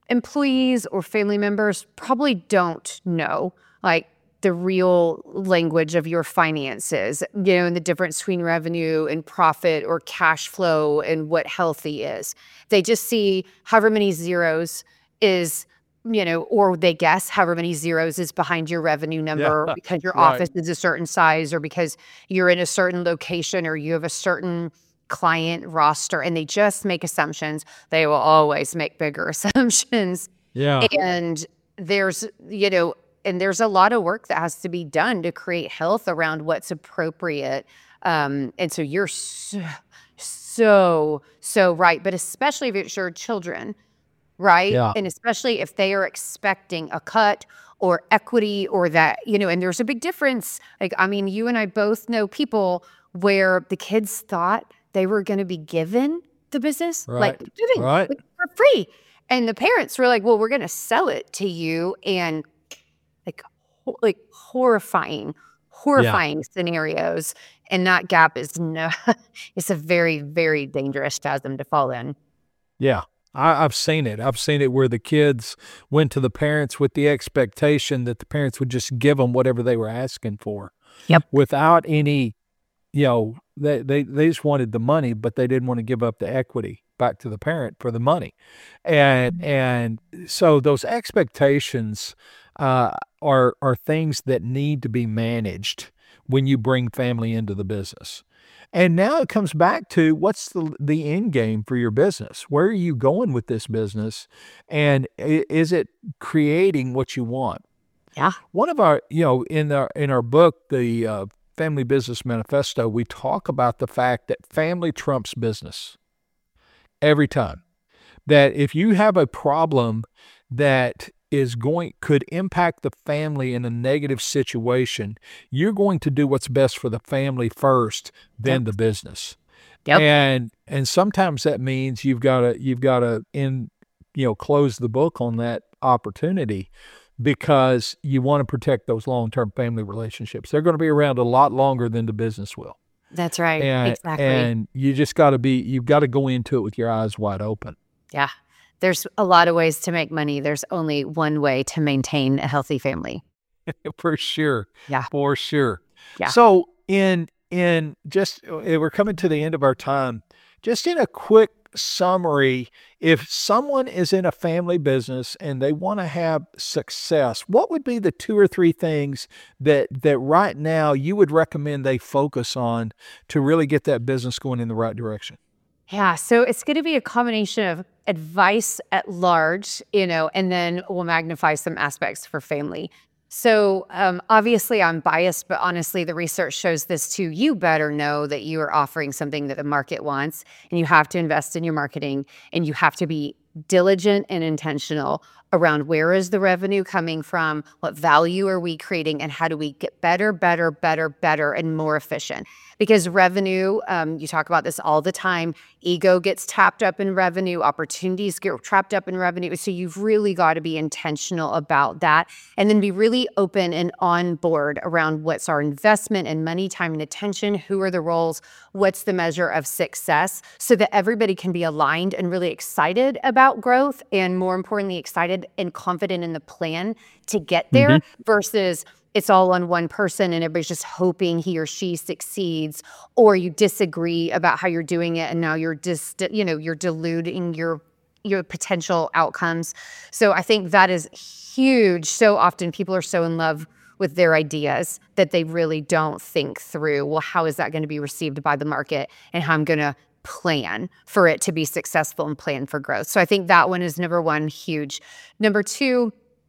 S3: employees or family members probably don't know like the real language of your finances, you know, and the difference between revenue and profit or cash flow and what healthy is. They just see however many zeros is, you know, or they guess however many zeros is behind your revenue number
S2: Yeah.
S3: because your
S2: Right.
S3: office is a certain size or because you're in a certain location or you have a certain client roster, and they just make assumptions. They will always make bigger assumptions.
S2: Yeah.
S3: And there's, you know, and there's a lot of work that has to be done to create health around what's appropriate. Um, and so you're so, so, so right. But especially if it's your children, right?
S2: Yeah.
S3: And especially if they are expecting a cut or equity or that, you know, and there's a big difference. Like, I mean, you and I both know people where the kids thought they were going to be given the business, like
S2: Right.
S3: giving
S2: Right.
S3: like, for free. And the parents were like, well, we're going to sell it to you. And like, ho- like horrifying, horrifying scenarios. And that gap is no, it's a very, very dangerous chasm to fall in.
S2: Yeah. I, I've seen it. I've seen it where the kids went to the parents with the expectation that the parents would just give them whatever they were asking for.
S3: Yep.
S2: Without any, you know, they, they, they just wanted the money, but they didn't want to give up the equity back to the parent for the money. And, and so those expectations uh, are, are things that need to be managed when you bring family into the business. And now it comes back to what's the the end game for your business? Where are you going with this business? And i- is it creating what you want?
S3: Yeah.
S2: One of our, you know, in our in our book, the uh, Family Business Manifesto, we talk about the fact that family trumps business every time. That if you have a problem that is going could impact the family in a negative situation, you're going to do what's best for the family first, then
S3: Yep.
S2: the business.
S3: Yep.
S2: And and sometimes that means you've got to you've got to in you know close the book on that opportunity because you want to protect those long-term family relationships. They're going to be around a lot longer than the business will.
S3: That's right.
S2: And
S3: Exactly.
S2: and you just got to be you've got to go into it with your eyes wide open.
S3: Yeah. There's a lot of ways to make money. There's only one way to maintain a healthy family.
S2: For sure.
S3: Yeah.
S2: For sure.
S3: Yeah.
S2: So in in just uh, we're coming to the end of our time. Just in a quick summary, if someone is in a family business and they want to have success, what would be the two or three things that that right now you would recommend they focus on to really get that business going in the right direction?
S3: Yeah. So it's going to be a combination of advice at large, you know, and then we'll magnify some aspects for family. So um, obviously I'm biased, but honestly, the research shows this too. You better know that you are offering something that the market wants, and you have to invest in your marketing, and you have to be diligent and intentional around where is the revenue coming from, what value are we creating, and how do we get better, better, better, better, and more efficient. Because revenue, um, you talk about this all the time, ego gets tapped up in revenue, opportunities get trapped up in revenue. So you've really got to be intentional about that, and then be really open and on board around what's our investment and money, time, and attention, who are the roles, what's the measure of success, so that everybody can be aligned and really excited about growth, and more importantly, excited and confident in the plan to get there versus it's all on one person and everybody's just hoping he or she succeeds, or you disagree about how you're doing it and now you're just, you know, you're diluting your your potential outcomes. So I think that is huge. So often people are so in love with their ideas that they really don't think through, well, how is that going to be received by the market and how I'm going to plan for it to be successful and plan for growth. So I think that one is number one, huge. Number two,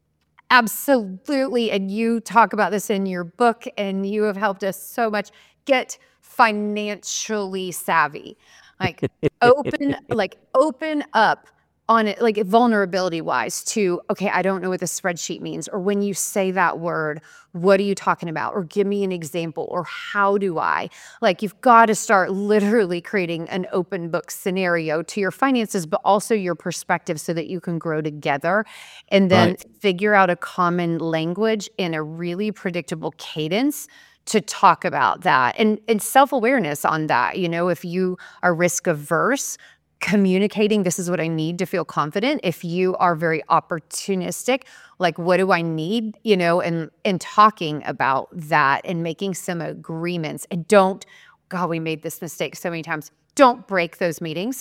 S3: absolutely, and you talk about this in your book, and you have helped us so much, get financially savvy. Like open, like open up on it, like vulnerability wise to, okay, I don't know what the spreadsheet means. Or when you say that word, what are you talking about? Or give me an example, or how do I? Like you've got to start literally creating an open book scenario to your finances, but also your perspective so that you can grow together, and then
S2: Right.
S3: figure out a common language and a really predictable cadence to talk about that, and, and self-awareness on that. You know, if you are risk averse, communicating, this is what I need to feel confident. If you are very opportunistic, like, what do I need, you know, and, and talking about that and making some agreements. And don't, God, we made this mistake so many times. Don't break those meetings.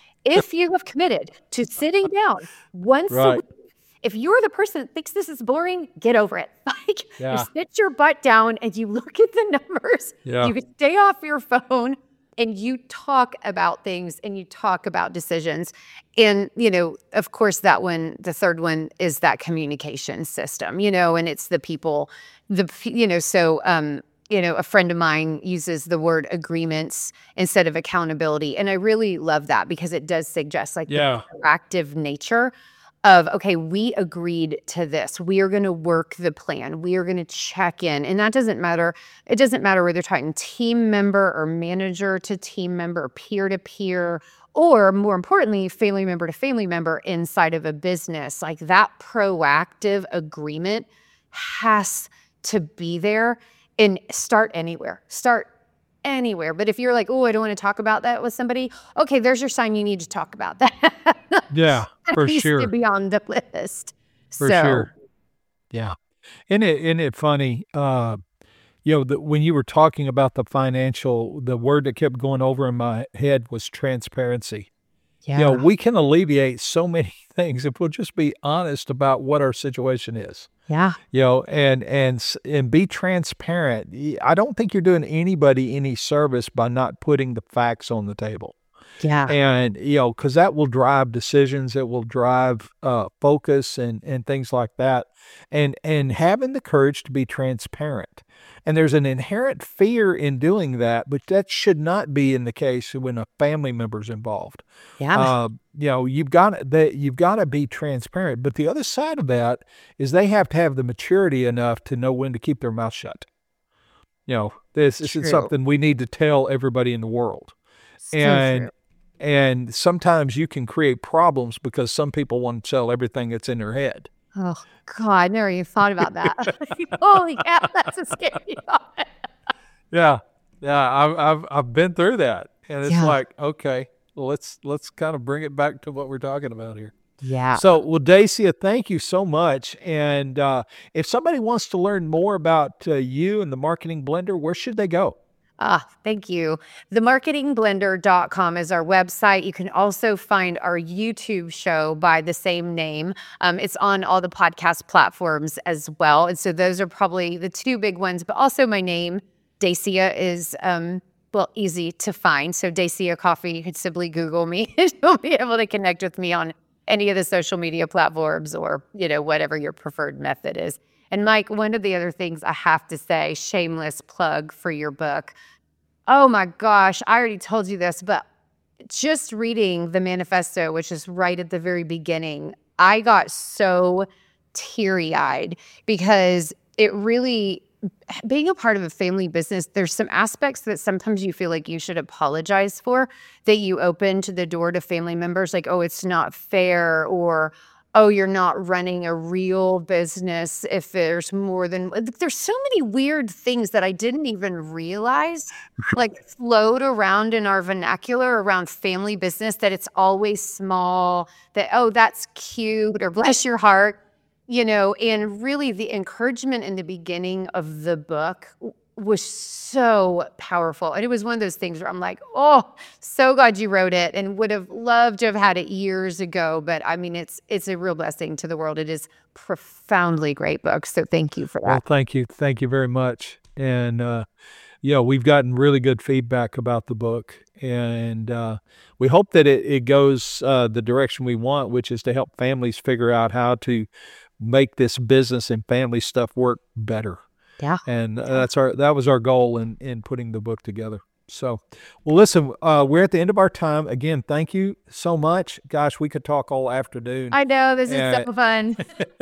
S3: If you have committed to sitting down once
S2: Right.
S3: a week, if you're the person that thinks this is boring, get over it. Like,
S2: Yeah.
S3: you sit your butt down and you look at the numbers.
S2: Yeah.
S3: You can stay off your phone and you talk about things and you talk about decisions. And, you know, of course, that one, the third one is that communication system, you know, and it's the people, the, you know, so, um, you know, a friend of mine uses the word agreements instead of accountability. And I really love that because it does suggest like
S2: Yeah.
S3: the proactive nature of, okay, we agreed to this. We are going to work the plan. We are going to check in. And that doesn't matter. It doesn't matter whether you're talking team member or manager to team member, peer to peer, or more importantly, family member to family member inside of a business. Like, that proactive agreement has to be there. And start anywhere. Start anywhere. But if you're like, oh, I don't want to talk about that with somebody, okay, there's your sign you need to talk about that.
S2: Yeah, for
S3: It needs
S2: sure.
S3: to be on the list.
S2: For
S3: so,
S2: sure. Yeah. Isn't it, isn't it funny? Uh, you know, the, when you were talking about the financial, the word that kept going over in my head was transparency.
S3: yeah.
S2: You know, we can alleviate so many things if we'll just be honest about what our situation is.
S3: yeah.
S2: You know, and and s- and be transparent. Y- I don't think you're doing anybody any service by not putting the facts on the table.
S3: Yeah.
S2: And, you know, because that will drive decisions, it will drive uh, focus and, and things like that. And, and having the courage to be transparent. And there's an inherent fear in doing that, but that should not be in the case when a family member's involved.
S3: Yeah.
S2: Uh, you know, you've got that you've got to be transparent. But the other side of that is they have to have the maturity enough to know when to keep their mouth shut. You know, this, this is
S3: True.
S2: something we need to tell everybody in the world.
S3: So
S2: And
S3: true.
S2: and sometimes you can create problems because some people want to tell everything that's in their head.
S3: Oh, God, I never even thought about that. Holy cow, that's a scary thought.
S2: Yeah, yeah, I've I've I've been through that, and it's
S3: Yeah.
S2: like, okay, well, let's let's kind of bring it back to what we're talking about here.
S3: Yeah.
S2: So, well, Dacia, thank you so much. And uh, if somebody wants to learn more about uh, you and the Marketing Blender, where should they go?
S3: Ah, thank you. the marketing blender dot com is our website. You can also find our YouTube show by the same name. Um, it's on all the podcast platforms as well. And so those are probably the two big ones, but also my name, Dacia, is, um, well, easy to find. So Dacia Coffee, you could simply Google me. You'll be able to connect with me on any of the social media platforms or, you know, whatever your preferred method is. And Mike, one of the other things I have to say, shameless plug for your book. Oh my gosh, I already told you this, but just reading the manifesto, which is right at the very beginning, I got so teary-eyed because it really, being a part of a family business, there's some aspects that sometimes you feel like you should apologize for, that you open to the door to family members, like, oh, it's not fair, or oh, you're not running a real business if there's more than, there's so many weird things that I didn't even realize, like float around in our vernacular around family business, that it's always small, that, oh, that's cute, or bless your heart, you know, and really the encouragement in the beginning of the book was so powerful. And it was one of those things where I'm like, oh, so glad you wrote it, and would have loved to have had it years ago. But I mean, it's it's a real blessing to the world. It is profoundly great book. So thank you for
S2: Well,
S3: that.
S2: thank you. Thank you very much. And, uh, yeah, we've gotten really good feedback about the book. And uh, we hope that it, it goes uh, the direction we want, which is to help families figure out how to make this business and family stuff work better.
S3: Yeah.
S2: And uh, that's our that was our goal in, in putting the book together. So, well, listen, uh, we're at the end of our time. Again, thank you so much. Gosh, we could talk all afternoon.
S3: I know, this is
S2: Yeah.
S3: so fun.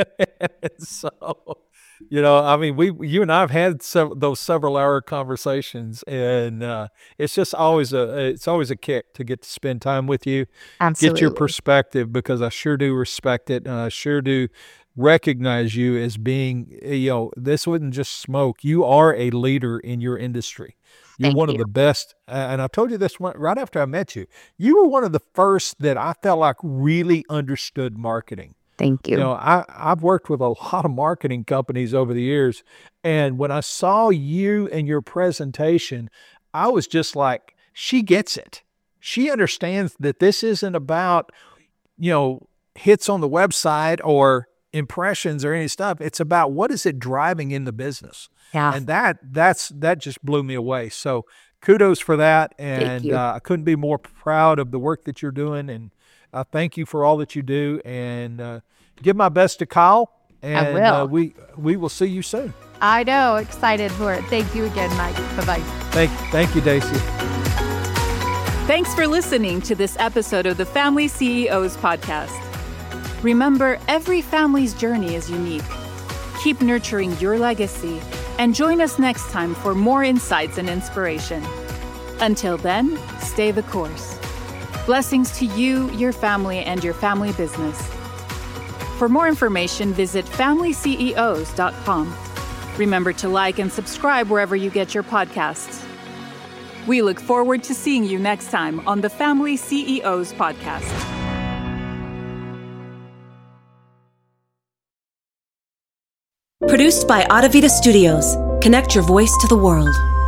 S2: So, you know, I mean, we, you and I have had sev- those several hour conversations, and uh, it's just always a, it's always a kick to get to spend time with you,
S3: Absolutely.
S2: get your perspective, because I sure do respect it, and I sure do recognize you as being, you know, this wasn't just smoke. You are a leader in your industry. You're
S3: Thank
S2: one
S3: you.
S2: of the best. Uh, and I told you this one right after I met you. You were one of the first that I felt like really understood marketing.
S3: Thank you.
S2: You know, I, I've worked with a lot of marketing companies over the years. And when I saw you and your presentation, I was just like, she gets it. She understands that this isn't about, you know, hits on the website or impressions or any stuff. It's about what is it driving in the business.
S3: Yeah.
S2: And that that's that just blew me away. So kudos for that.
S3: Thank
S2: And
S3: you.
S2: uh, I couldn't be more proud of the work that you're doing. And I thank you for all that you do. And uh, give my best to Kyle. And
S3: I will.
S2: Uh, we we will see you soon.
S3: I know. Excited for it. Thank you again, Mike. Bye-bye.
S2: Thank, thank you, Dacia.
S1: Thanks for listening to this episode of the Family C E Os podcast. Remember, every family's journey is unique. Keep nurturing your legacy and join us next time for more insights and inspiration. Until then, stay the course. Blessings to you, your family, and your family business. For more information, visit family c e os dot com. Remember to like and subscribe wherever you get your podcasts. We look forward to seeing you next time on the Family C E Os podcast.
S4: Produced by Audavita Studios. Connect your voice to the world.